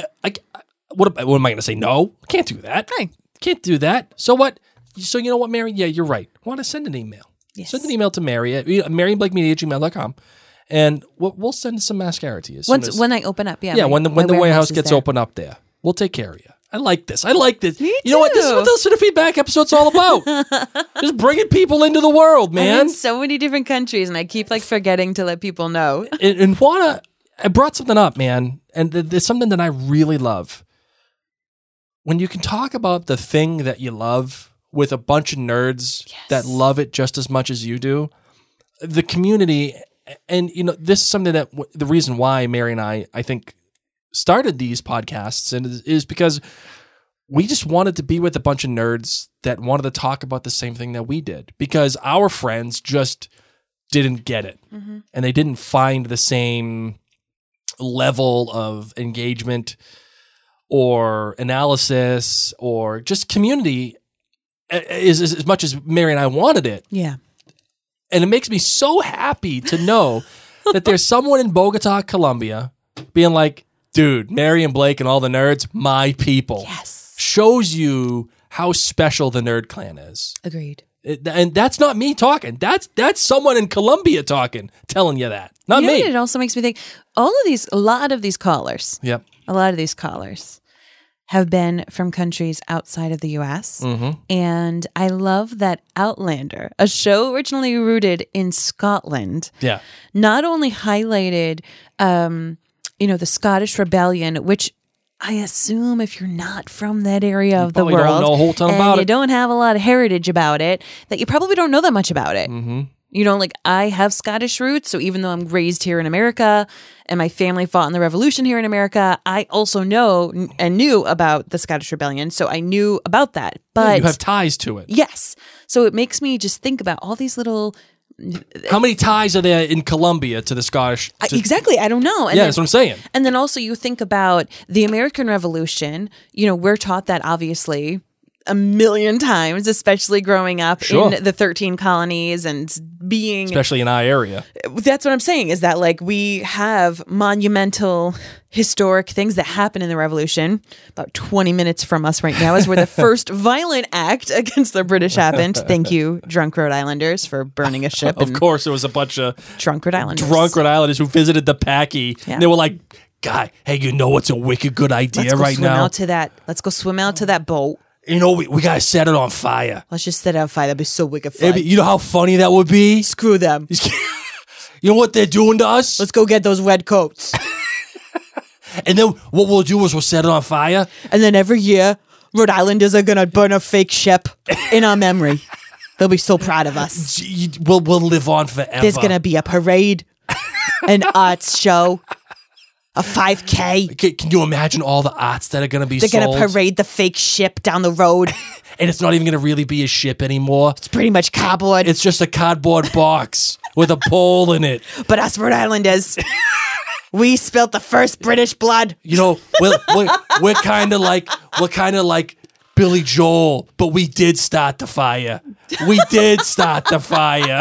What am I going to say? No, I can't do that. Hey. Can't do that. So what? So you know what, Mary? Yeah, you're right. Want to send an email? Yes. Send an email to Mary at maryandblakemedia@gmail.com, and we'll send some mascara to you. When I open up, when the warehouse gets there. open up there, we'll take care of you. I like this. Me you know what? This is too. what the listener feedback episode's all about. Just bringing people into the world, I'm man. in so many different countries, and I keep forgetting to let people know. And Juana, I brought something up, man, and there's something that I really love. When you can talk about the thing that you love with a bunch of nerds that love it just as much as you do, the community, and this is something that the reason why Mary and I think started these podcasts and is because we just wanted to be with a bunch of nerds that wanted to talk about the same thing that we did, because our friends just didn't get it, and they didn't find the same level of engagement or analysis or just community as much as Mary and I wanted it. Yeah. And it makes me so happy to know that there's someone in Bogota, Colombia, being like, dude, Mary and Blake and all the nerds, my people. Yes. Shows you how special the Nerd Clan is. Agreed. And that's not me talking. That's someone in Colombia talking, telling you that. Not me. It also makes me think, a lot of these callers. Yep. A lot of these callers have been from countries outside of the U.S. And I love that Outlander, a show originally rooted in Scotland, not only highlighted, the Scottish Rebellion, which I assume if you're not from that area of the world, don't know a whole ton and about you it. don't have a lot of heritage about it, that you probably don't know that much about it. I have Scottish roots, so even though I'm raised here in America and my family fought in the Revolution here in America, I also know and knew about the Scottish Rebellion, so I knew about that. But you have ties to it. Yes. So it makes me just think about all these little... How many ties are there in Colombia to the Scottish? Exactly. I don't know. And that's what I'm saying. And then also you think about the American Revolution. We're taught that obviously a million times, especially growing up in the 13 colonies and being... Especially in our area. That's what I'm saying, is that we have monumental historic things that happen in the Revolution. About 20 minutes from us right now is where the first violent act against the British happened. Thank you, drunk Rhode Islanders, for burning a ship. Of course, there was a bunch of drunk Rhode Islanders who visited the Packy. Yeah. And they were like, "Guy, hey, you know what's a wicked good idea right now? Let's go swim out to that boat. We gotta set it on fire. Let's just set it on fire. That'd be so wicked fun. You know how funny that would be? Screw them. You know what they're doing to us? Let's go get those red coats. And then what we'll do is we'll set it on fire. And then every year, Rhode Islanders are gonna burn a fake ship in our memory. They'll be so proud of us. We'll live on forever. There's gonna be a parade, an arts show, a 5K. Can you imagine all the arts that are going to be sold? They're going to parade the fake ship down the road. And it's not even going to really be a ship anymore. It's pretty much cardboard. It's just a cardboard box with a pole in it. But us Rhode Islanders, we spilt the first British blood. We're kind of like Billy Joel, but we did start the fire. We did start the fire.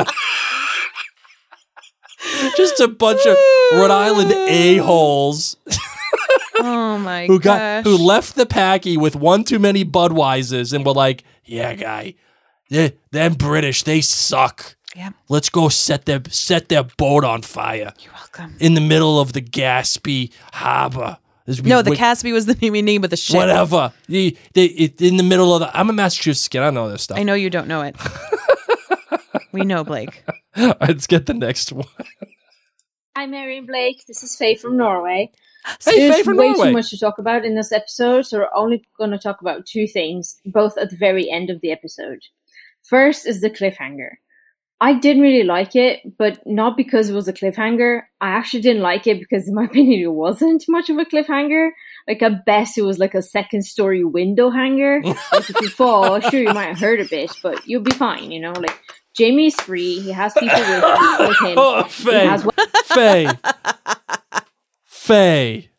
Just a bunch of Rhode Island a-holes. Oh my gosh. Who left the Packy with one too many Budweisers and were like, yeah, guy, them British, they suck. Yeah. Let's go set their boat on fire. You're welcome. In the middle of the Gaspee Harbor. No, the Gaspee was the name of the ship. Whatever. In the middle of I'm a Massachusetts kid. I know this stuff. I know you don't know it. We know, Blake. All right, let's get the next one. Hi, Mary and Blake. This is Faye from Norway. Hey, Faye from There's way Norway. too much to talk about in this episode, so we're only going to talk about two things, both at the very end of the episode. First is the cliffhanger. I didn't really like it, but not because it was a cliffhanger. I actually didn't like it because, in my opinion, it wasn't much of a cliffhanger. Like, at best, it was like a second-story window hanger. Like, if you fall, sure, you might hurt a bit, but you'll be fine, you know? Like, Jamie's free. He has people with him. Oh, Faye. He has Faye. Faye.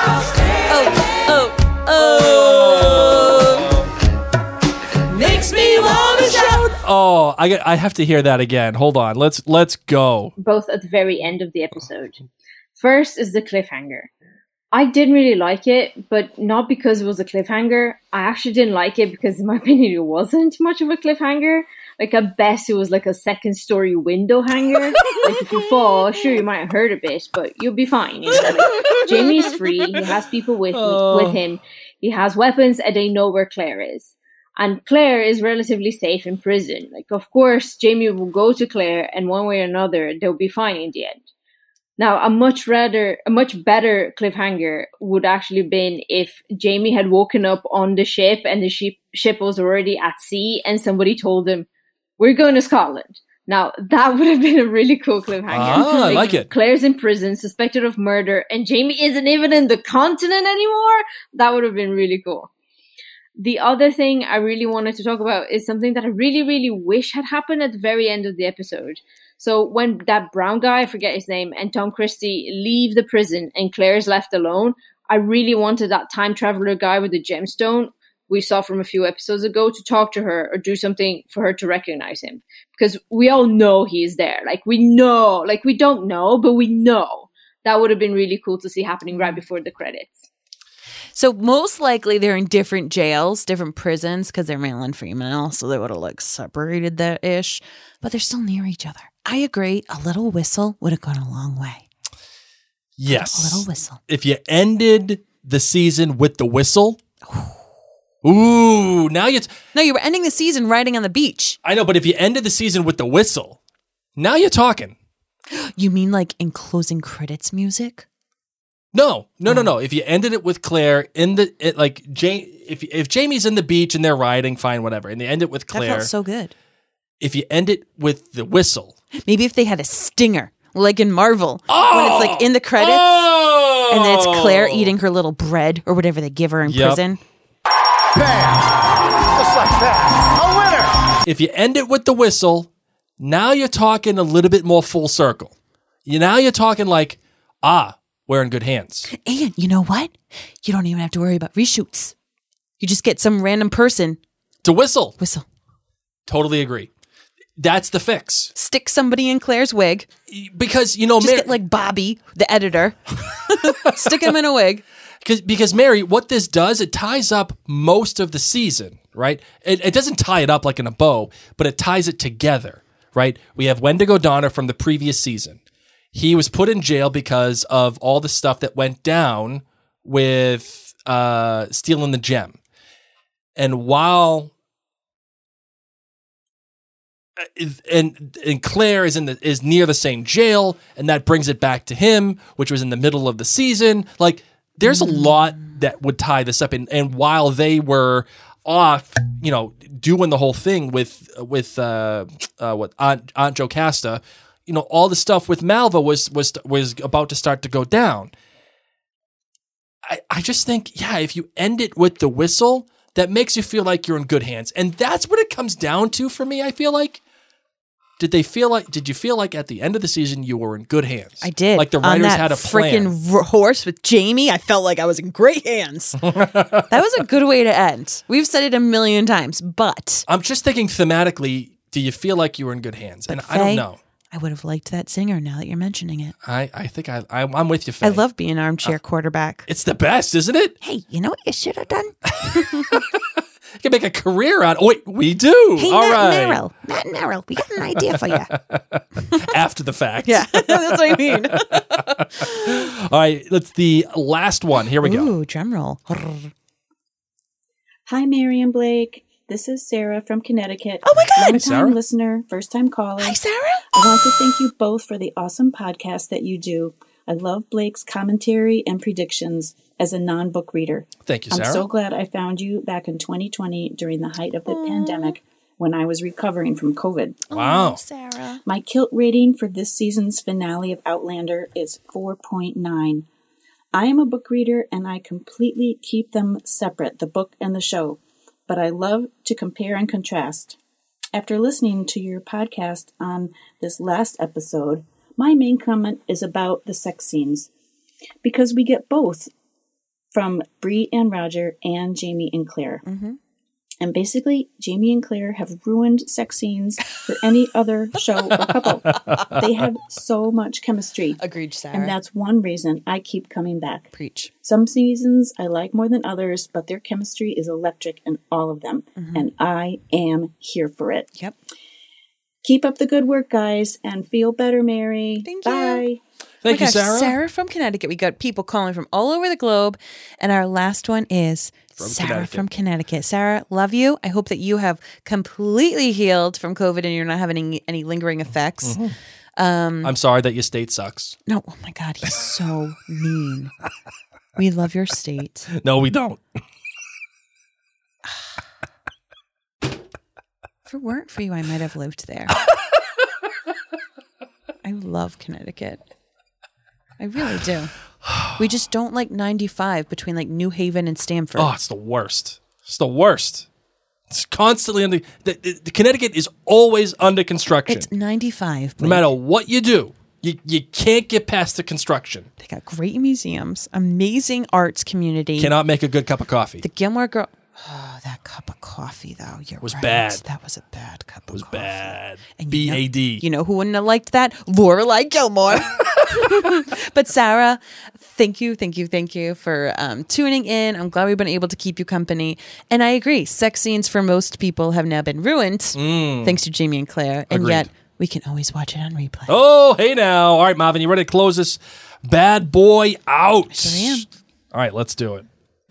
Makes me want to shout. Oh, I have to hear that again. Hold on. Let's go. both at the very end of the episode. First is the cliffhanger. I didn't really like it, but not because it was a cliffhanger. I actually didn't like it because, in my opinion, it wasn't much of a cliffhanger. Like, at best, it was like a second-story window hanger. Like, if you fall, sure, you might hurt a bit, but you'll be fine. You know? Like, Jamie's free. He has people with him. He has weapons, and they know where Claire is. And Claire is relatively safe in prison. Like, of course, Jamie will go to Claire, and one way or another, they'll be fine in the end. Now, a much better cliffhanger would actually been if Jamie had woken up on the ship and the ship was already at sea and somebody told him, "We're going to Scotland." Now, that would have been a really cool cliffhanger. I like it. Claire's in prison, suspected of murder, and Jamie isn't even in the continent anymore. That would have been really cool. The other thing I really wanted to talk about is something that I really, really wish had happened at the very end of the episode. So when that brown guy, I forget his name, and Tom Christie leave the prison and Claire's left alone, I really wanted that time traveler guy with the gemstone we saw from a few episodes ago to talk to her or do something for her to recognize him. Because we all know he is there. Like, we know. Like, we don't know, but we know. That would have been really cool to see happening right before the credits. So most likely they're in different jails, different prisons, because they're male and female, so they would have like separated that ish, but they're still near each other. I agree. A little whistle would have gone a long way. Yes. A little whistle. If you ended the season with the whistle, ooh, now No, you were ending the season riding on the beach. I know, but if you ended the season with the whistle, now you're talking. You mean like in closing credits music? No. If you ended it with Claire if Jamie's in the beach and they're riding, fine, whatever, and they end it with Claire. That felt so good. If you end it with the whistle, maybe if they had a stinger, like in Marvel, when it's like in the credits, and then it's Claire eating her little bread or whatever they give her in prison. Bam! Just like that. A winner! If you end it with the whistle, now you're talking a little bit more full circle. Now you're talking like, we're in good hands. And you know what? You don't even have to worry about reshoots. You just get some random person to whistle. Whistle. Totally agree. That's the fix. Stick somebody in Claire's wig. Because, just get like Bobby, the editor. Stick him in a wig. Because Mary, what this does, it ties up most of the season, right? It doesn't tie it up like in a bow, but it ties it together, right? We have Wendigo Donner from the previous season. He was put in jail because of all the stuff that went down with stealing the gem. And while and Claire is near the same jail, and that brings it back to him, which was in the middle of the season. Like, there's a lot that would tie this up. And while they were off, doing the whole thing with Aunt Jocasta, all the stuff with Malva was about to start to go down. I just think, if you end it with the whistle, that makes you feel like you're in good hands. And that's what it comes down to for me, I feel like. Did you feel like at the end of the season you were in good hands? I did. Like the writers had a plan. Freaking horse with Jamie, I felt like I was in great hands. That was a good way to end. We've said it a million times, but I'm just thinking thematically, do you feel like you were in good hands? And I don't know. I would have liked that singer now that you're mentioning it. I think I'm with you, Faye. I love being an armchair quarterback. It's the best, isn't it? Hey, you know what you should have done? You can make a career out. Wait, we do. Hey, all Matt right. Merrill, we got an idea for you. After the fact. Yeah, that's what I mean. All right, that's the last one. Here we go. Ooh, drum roll. Hi, Mary and Blake. This is Sarah from Connecticut. Oh my God. Long-time listener, first-time caller. Hi, Sarah. I want to thank you both for the awesome podcast that you do. I love Blake's commentary and predictions as a non-book reader. Thank you, Sarah. I'm so glad I found you back in 2020 during the height of the pandemic. when I was recovering from COVID. Wow. Sarah. My Kilt rating for this season's finale of Outlander is 4.9. I am a book reader and I completely keep them separate, the book and the show, but I love to compare and contrast. After listening to your podcast on this last episode, my main comment is about the sex scenes, because we get both from Bree and Roger and Jamie and Claire. Mm-hmm. And basically, Jamie and Claire have ruined sex scenes for any other show or couple. They have so much chemistry. Agreed, Sarah. And that's one reason I keep coming back. Preach. Some seasons I like more than others, but their chemistry is electric in all of them. Mm-hmm. And I am here for it. Yep. Keep up the good work, guys, and feel better, Mary. Thank Bye. you. Thank you, Sarah. Sarah from Connecticut. We got people calling from all over the globe. And our last one is Sarah from Connecticut. Sarah, love you. I hope that you have completely healed from COVID and you're not having any lingering effects. Mm-hmm. I'm sorry that your state sucks. No, oh my God, he's so mean. We love your state. No, we don't. If it weren't for you, I might have lived there. I love Connecticut. I really do. We just don't like 95 between like New Haven and Stamford. Oh, it's the worst. It's the worst. It's constantly under. The Connecticut is always under construction. It's 95. No matter what you do, you can't get past the construction. They got great museums, amazing arts community. Cannot make a good cup of coffee. The Gilmore Girls. Oh, that cup of coffee, though. You're was right. bad. That was a bad cup of coffee. It was bad. And B-A-D. You know who wouldn't have liked that? Lorelai Gilmore. But Sarah, thank you for tuning in. I'm glad we've been able to keep you company. And I agree. Sex scenes for most people have now been ruined thanks to Jamie and Claire. And Agreed. yet we can always watch it on replay. Oh, hey now. All right, Marvin, you ready to close this bad boy out? I sure am. All right, let's do it.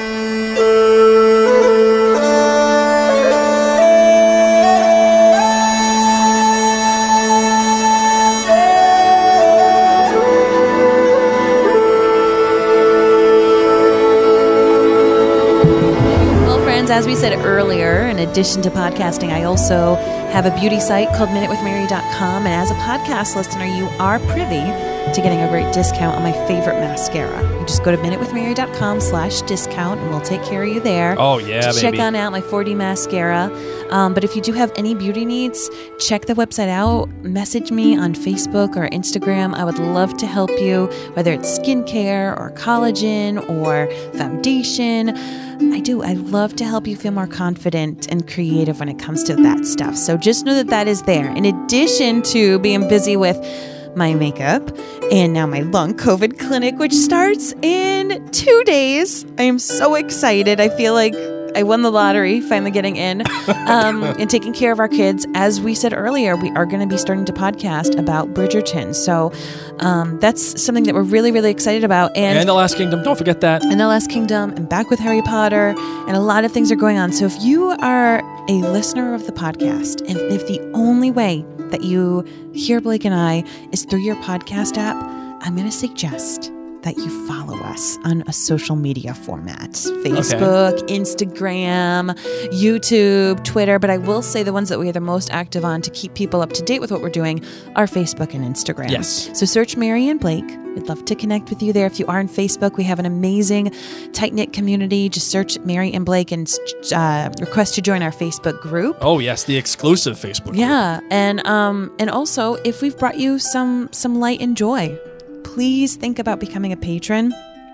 As we said earlier, in addition to podcasting, I also have a beauty site called minutewithmary.com. And as a podcast listener, you are privy to getting a great discount on my favorite mascara. You just go to minutewithmary.com/discount and we'll take care of you there. Oh, yeah, baby. Check on out my 4D mascara. But if you do have any beauty needs, check the website out. Message me on Facebook or Instagram. I would love to help you, whether it's skincare or collagen or foundation. I love to help you feel more confident and creative when it comes to that stuff. So just know that that is there. In addition to being busy with my makeup and now my long COVID clinic, which starts in 2 days. I am so excited. I feel like I won the lottery, finally getting in, and taking care of our kids. As we said earlier, we are going to be starting to podcast about Bridgerton. So that's something that we're really, really excited about. And The Last Kingdom, don't forget that. And The Last Kingdom, and back with Harry Potter, and a lot of things are going on. So if you are a listener of the podcast, and if the only way that you hear Blake and I is through your podcast app, I'm going to suggest that you follow us on a social media format. Facebook, Instagram, YouTube, Twitter. But I will say the ones that we are the most active on to keep people up to date with what we're doing are Facebook and Instagram. Yes. So search Mary and Blake. We'd love to connect with you there. If you are on Facebook, we have an amazing tight-knit community. Just search Mary and Blake and request to join our Facebook group. Oh, yes, the exclusive Facebook group. Yeah. And also, if we've brought you some light and joy, please think about becoming a patron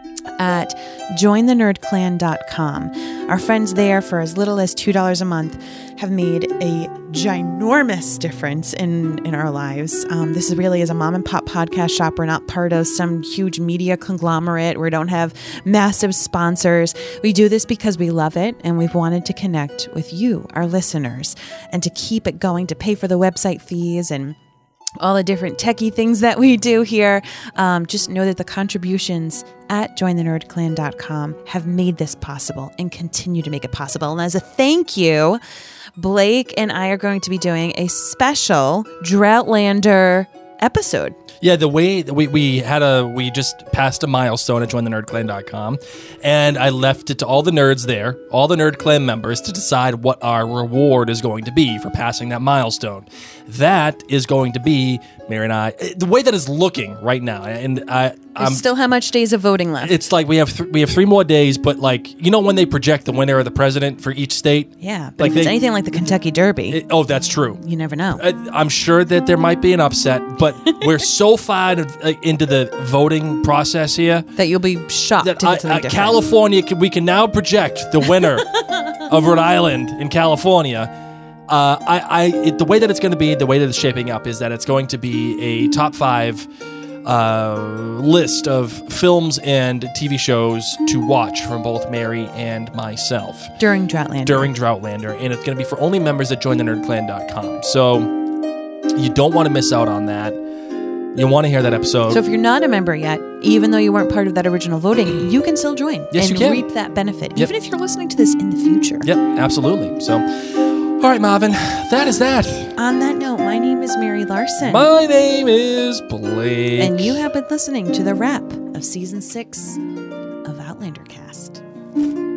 at jointhenerdclan.com. Our friends there, for as little as $2 a month, have made a ginormous difference in our lives. This is really is a mom and pop podcast shop. We're not part of some huge media conglomerate. We don't have massive sponsors. We do this because we love it and we've wanted to connect with you, our listeners, and to keep it going, to pay for the website fees and all the different techie things that we do here. Just know that the contributions at jointhenerdclan.com have made this possible and continue to make it possible. And as a thank you, Blake and I are going to be doing a special Droughtlander episode. Yeah, the way that we just passed a milestone at jointhenerdclan.com, and I left it to all the nerds there, all the Nerd Clan members, to decide what our reward is going to be for passing that milestone. That is going to be, Mary and I, the way that is looking right now, and There's still how much days of voting left? it's like we have 3 more days, but like, you know when they project the winner of the president for each state? Yeah, but if it's anything like the Kentucky Derby, oh, that's true. You never know. I'm sure that there might be an upset, but we're so far into the voting process here that you'll be shocked to get something different. California, we can now project the winner of Rhode Island in California. The way that it's going to be, the way that it's shaping up, is that it's going to be a top 5 list of films and TV shows to watch from both Mary and myself during Droughtlander. And it's going to be for only members that join the nerdclan.com. So you don't want to miss out on that. You want to hear that episode. So if you're not a member yet, even though you weren't part of that original voting, you can still join and reap that benefit, even if you're listening to this in the future. Yep, absolutely. So, all right, Marvin, that is that. On that note, my name is Mary Larson. My name is Blake. And you have been listening to the wrap of Season 6 of Outlander Cast.